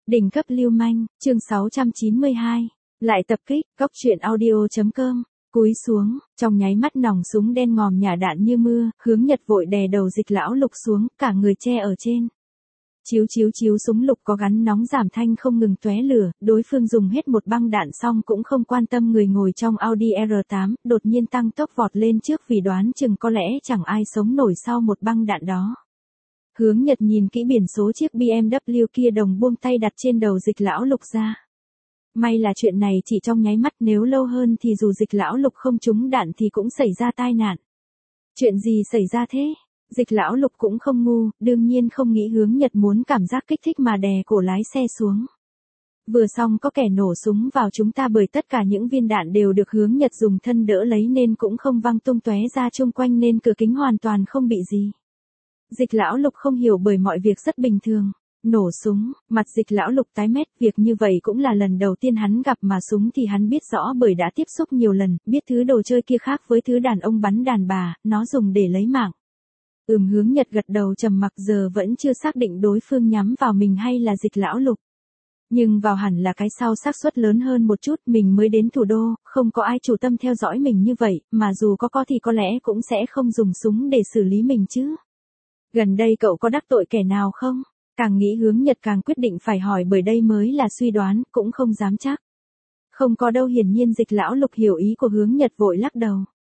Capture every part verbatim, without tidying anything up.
Đỉnh cấp lưu manh, chương sáu trăm chín mươi hai. Lại tập kích, góc truyện audio.com. Cúi xuống, trong nháy mắt nòng súng đen ngòm nhả đạn như mưa, Hướng Nhật vội đè đầu Dịch Lão Lục xuống, cả người che ở trên. Chiếu chiếu chiếu súng lục có gắn nóng giảm thanh không ngừng tóe lửa, đối phương dùng hết một băng đạn xong cũng không quan tâm người ngồi trong Audi R tám, đột nhiên tăng tốc vọt lên trước vì đoán chừng có lẽ chẳng ai sống nổi sau một băng đạn đó. Hướng Nhật nhìn kỹ biển số chiếc B M W kia đồng buông tay đặt trên đầu Dịch Lão Lục ra. May là chuyện này chỉ trong nháy mắt, nếu lâu hơn thì dù Dịch Lão Lục không trúng đạn thì cũng xảy ra tai nạn. Chuyện gì xảy ra thế? Dịch Lão Lục cũng không ngu, đương nhiên không nghĩ Hướng Nhật muốn cảm giác kích thích mà đè cổ lái xe xuống. Vừa xong có kẻ nổ súng vào chúng ta, bởi tất cả những viên đạn đều được Hướng Nhật dùng thân đỡ lấy nên cũng không văng tung tóe ra chung quanh, nên cửa kính hoàn toàn không bị gì. Dịch Lão Lục không hiểu bởi mọi việc rất bình thường. Nổ súng, mặt Dịch Lão Lục tái mét, việc như vậy cũng là lần đầu tiên hắn gặp, mà súng thì hắn biết rõ bởi đã tiếp xúc nhiều lần, biết thứ đồ chơi kia khác với thứ đàn ông bắn đàn bà, nó dùng để lấy mạng. Ừm, Hướng Nhật gật đầu trầm mặc, giờ vẫn chưa xác định đối phương nhắm vào mình hay là Dịch Lão Lục. Nhưng vào hẳn là cái sau xác suất lớn hơn một chút, mình mới đến thủ đô, không có ai chủ tâm theo dõi mình như vậy, mà dù có có thì có lẽ cũng sẽ không dùng súng để xử lý mình chứ. Gần đây cậu có đắc tội kẻ nào không? Càng nghĩ Hướng Nhật càng quyết định phải hỏi, bởi đây mới là suy đoán, cũng không dám chắc. Không có đâu, hiển nhiên Dịch Lão Lục hiểu ý của Hướng Nhật vội lắc đầu.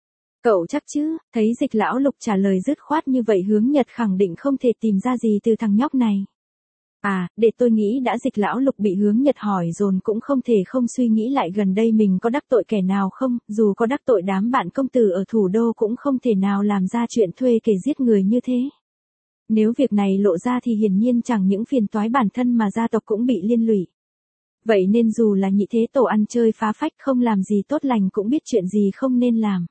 Cậu chắc chứ? Thấy Dịch Lão Lục trả lời dứt khoát như vậy, Hướng Nhật khẳng định không thể tìm ra gì từ thằng nhóc này. À, để tôi nghĩ đã. Dịch Lão Lục bị Hướng Nhật hỏi dồn cũng không thể không suy nghĩ lại gần đây mình có đắc tội kẻ nào không, dù có đắc tội đám bạn công tử ở thủ đô cũng không thể nào làm ra chuyện thuê kẻ giết người như thế. Nếu việc này lộ ra thì hiển nhiên chẳng những phiền toái bản thân mà gia tộc cũng bị liên lụy. Vậy nên dù là nhị thế tổ ăn chơi phá phách không làm gì tốt lành cũng biết chuyện gì không nên làm.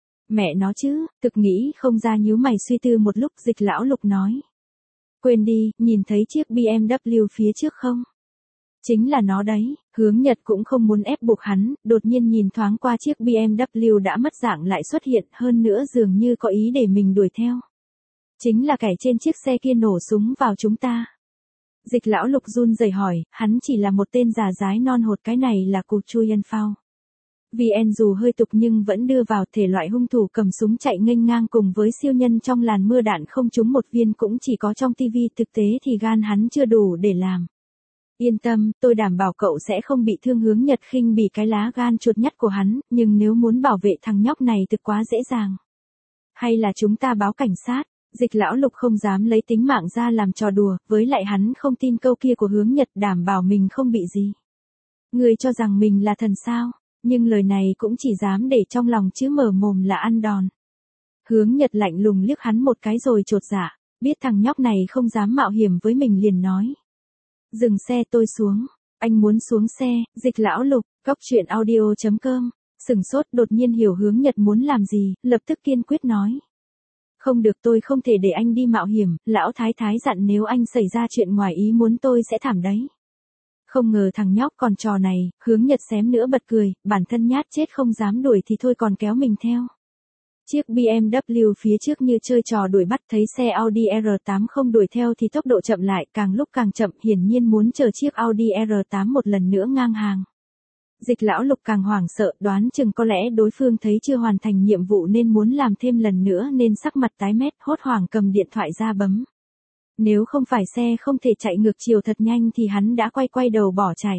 Mẹ nó chứ, thực nghĩ không ra, nhíu mày suy tư một lúc, Dịch Lão Lục nói. Quên đi, nhìn thấy chiếc B M W phía trước không? Chính là nó đấy. Hướng Nhật cũng không muốn ép buộc hắn, đột nhiên nhìn thoáng qua chiếc B M W đã mất dạng lại xuất hiện, hơn nữa dường như có ý để mình đuổi theo. Chính là kẻ trên chiếc xe kia nổ súng vào chúng ta. Dịch Lão Lục run rẩy hỏi, hắn chỉ là một tên già dái non hột, cái này là Cù Chui Ân Phao. vê en dù hơi tục nhưng vẫn đưa vào thể loại hung thủ cầm súng chạy nghênh ngang cùng với siêu nhân trong làn mưa đạn không trúng một viên cũng chỉ có trong tivi, thực tế thì gan hắn chưa đủ để làm. Yên tâm, tôi đảm bảo cậu sẽ không bị thương. Hướng Nhật khinh bỉ cái lá gan chuột nhắt của hắn, nhưng nếu muốn bảo vệ thằng nhóc này thực quá dễ dàng. Hay là chúng ta báo cảnh sát? Dịch Lão Lục không dám lấy tính mạng ra làm trò đùa, với lại hắn không tin câu kia của Hướng Nhật đảm bảo mình không bị gì. Người cho rằng mình là thần sao? Nhưng lời này cũng chỉ dám để trong lòng chứ mở mồm là ăn đòn. Hướng Nhật lạnh lùng liếc hắn một cái rồi chột dạ, biết thằng nhóc này không dám mạo hiểm với mình liền nói. Dừng xe, tôi xuống. Anh muốn xuống xe? Dịch Lão Lục, góc truyện audio.com, sừng sốt đột nhiên hiểu Hướng Nhật muốn làm gì, lập tức kiên quyết nói. Không được, tôi không thể để anh đi mạo hiểm, lão thái thái dặn nếu anh xảy ra chuyện ngoài ý muốn tôi sẽ thảm đấy. Không ngờ thằng nhóc còn trò này, Hướng Nhật xém nữa bật cười, bản thân nhát chết không dám đuổi thì thôi còn kéo mình theo. Chiếc B M W phía trước như chơi trò đuổi bắt, thấy xe Audi R tám không đuổi theo thì tốc độ chậm lại, càng lúc càng chậm, hiển nhiên muốn chờ chiếc Audi R tám một lần nữa ngang hàng. Dịch Lão Lục càng hoảng sợ, đoán chừng có lẽ đối phương thấy chưa hoàn thành nhiệm vụ nên muốn làm thêm lần nữa, nên sắc mặt tái mét, hốt hoảng cầm điện thoại ra bấm. Nếu không phải xe không thể chạy ngược chiều thật nhanh thì hắn đã quay quay đầu bỏ chạy.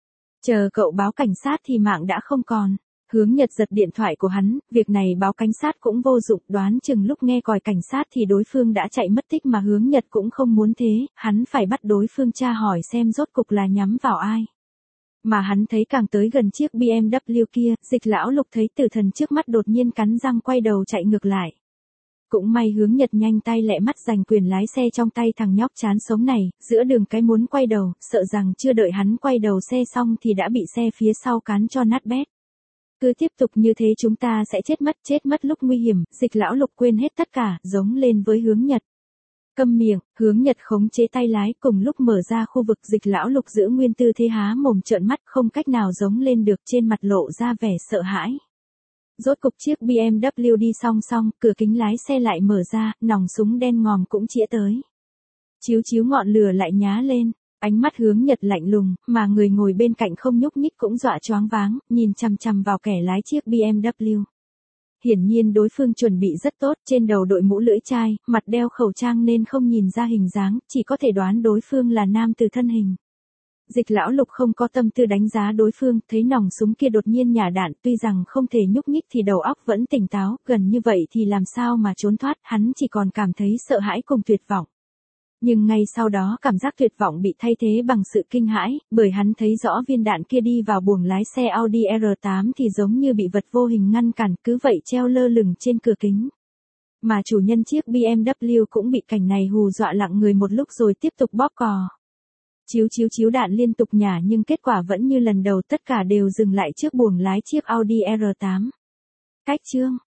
Chờ cậu báo cảnh sát thì mạng đã không còn. Hướng Nhật giật điện thoại của hắn, việc này báo cảnh sát cũng vô dụng, đoán chừng lúc nghe còi cảnh sát thì đối phương đã chạy mất tích, mà Hướng Nhật cũng không muốn thế, hắn phải bắt đối phương tra hỏi xem rốt cục là nhắm vào ai. Mà hắn thấy càng tới gần chiếc B M W kia, Dịch Lão Lục thấy tử thần trước mắt đột nhiên cắn răng quay đầu chạy ngược lại. Cũng may Hướng Nhật nhanh tay lẹ mắt giành quyền lái xe trong tay thằng nhóc chán sống này, giữa đường cái muốn quay đầu, sợ rằng chưa đợi hắn quay đầu xe xong thì đã bị xe phía sau cán cho nát bét. Cứ tiếp tục như thế chúng ta sẽ chết mất, chết mất lúc nguy hiểm. Dịch Lão Lục quên hết tất cả, giống lên với Hướng Nhật. Câm miệng. Hướng Nhật khống chế tay lái, cùng lúc mở ra khu vực. Dịch Lão Lục giữ nguyên tư thế há mồm trợn mắt, không cách nào giống lên được, trên mặt lộ ra vẻ sợ hãi. Rốt cục chiếc B M W đi song song, cửa kính lái xe lại mở ra, nòng súng đen ngòm cũng chĩa tới. Chiếu chiếu ngọn lửa lại nhá lên. Ánh mắt hướng Nhật lạnh lùng, mà người ngồi bên cạnh không nhúc nhích cũng dọa choáng váng, nhìn chằm chằm vào kẻ lái chiếc bê em vê. Hiển nhiên đối phương chuẩn bị rất tốt, trên đầu đội mũ lưỡi chai, mặt đeo khẩu trang nên không nhìn ra hình dáng, chỉ có thể đoán đối phương là nam từ thân hình. Dịch lão Lục không có tâm tư đánh giá đối phương, thấy nòng súng kia đột nhiên nhả đạn, tuy rằng không thể nhúc nhích thì đầu óc vẫn tỉnh táo, gần như vậy thì làm sao mà trốn thoát, hắn chỉ còn cảm thấy sợ hãi cùng tuyệt vọng. Nhưng ngay sau đó cảm giác tuyệt vọng bị thay thế bằng sự kinh hãi, bởi hắn thấy rõ viên đạn kia đi vào buồng lái xe Audi R tám thì giống như bị vật vô hình ngăn cản, cứ vậy treo lơ lửng trên cửa kính. Mà chủ nhân chiếc bê em vê cũng bị cảnh này hù dọa lặng người một lúc rồi tiếp tục bóp cò. Chiếu chiếu chiếu đạn liên tục nhả nhưng kết quả vẫn như lần đầu, tất cả đều dừng lại trước buồng lái chiếc Audi R tám. Cách chương